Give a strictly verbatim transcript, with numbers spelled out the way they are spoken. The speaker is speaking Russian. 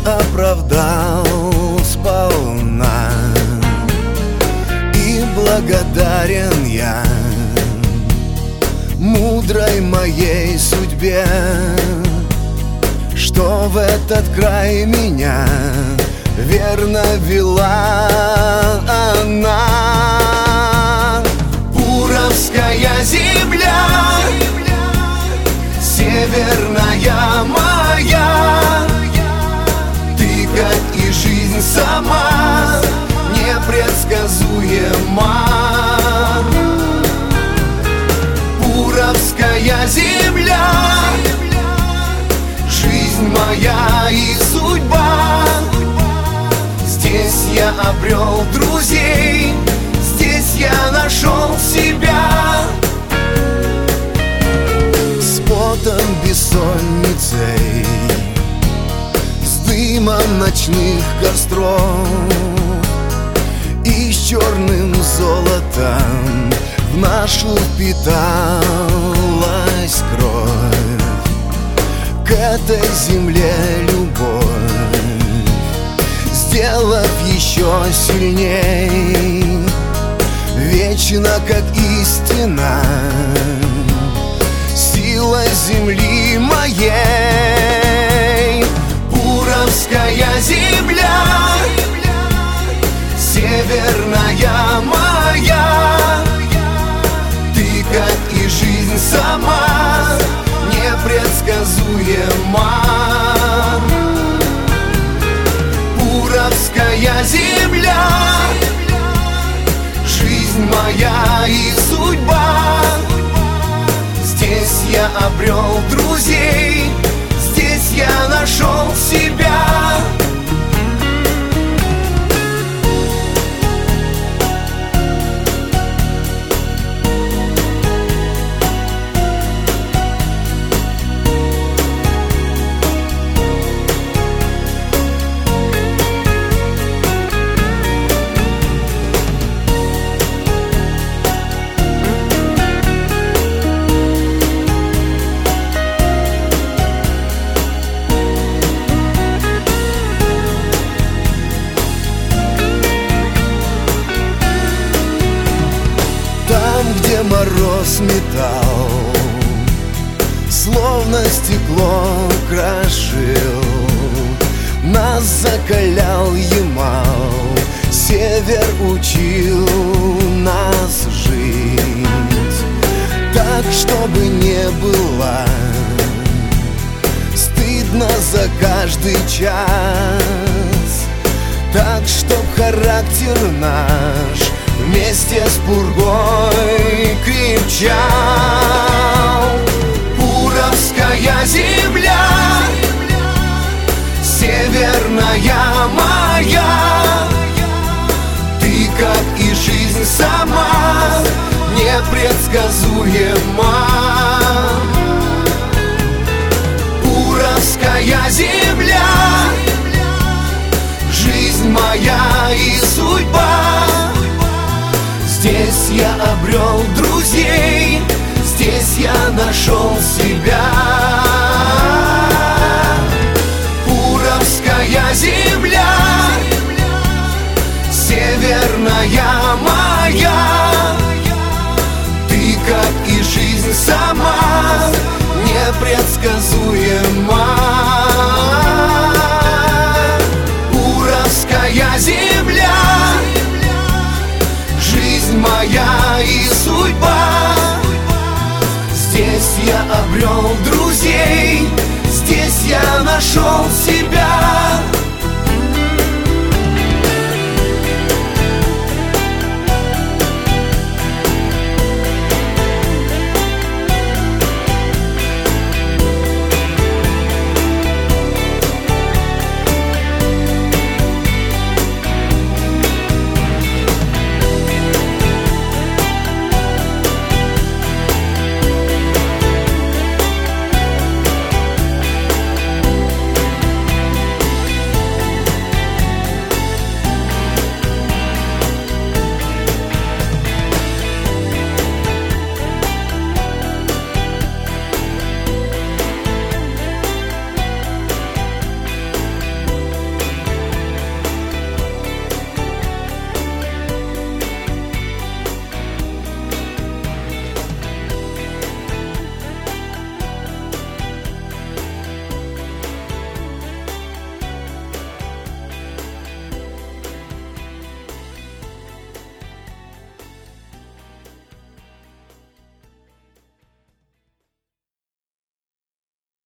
оправдал сполна, и благодарен я мудрой моей судьбе, что в этот край меня верно вела она. Буровская земля, северная моя, ты, как и жизнь сама, непредсказуема. Буровская земля, жизнь моя и судьба. Здесь я обрел друзей, здесь я нашел себя. С потом бессонницей, с дымом ночных костров и с черным золотом в нашу впиталась кровь. К этой земле любовь, сделав еще сильней, вечно как истина, сила земли моей. Буровская земля, северная моя, ты, как и жизнь сама, непредсказуема. Буровская земля, жизнь моя и судьба. Здесь я обрел друзей, здесь я нашел себя. Где мороз металл, словно стекло крошил, нас закалял Ямал, север учил нас жить так, чтобы не было стыдно за каждый час, так, чтоб характер наш вместе с пургой крепчал. Буровская земля, северная моя, ты, как и жизнь сама, непредсказуема. Буровская земля, жизнь моя и судьба. Здесь я обрел друзей, здесь я нашел себя. Буровская земля, северная моя, ты, как и жизнь сама, непредсказуема.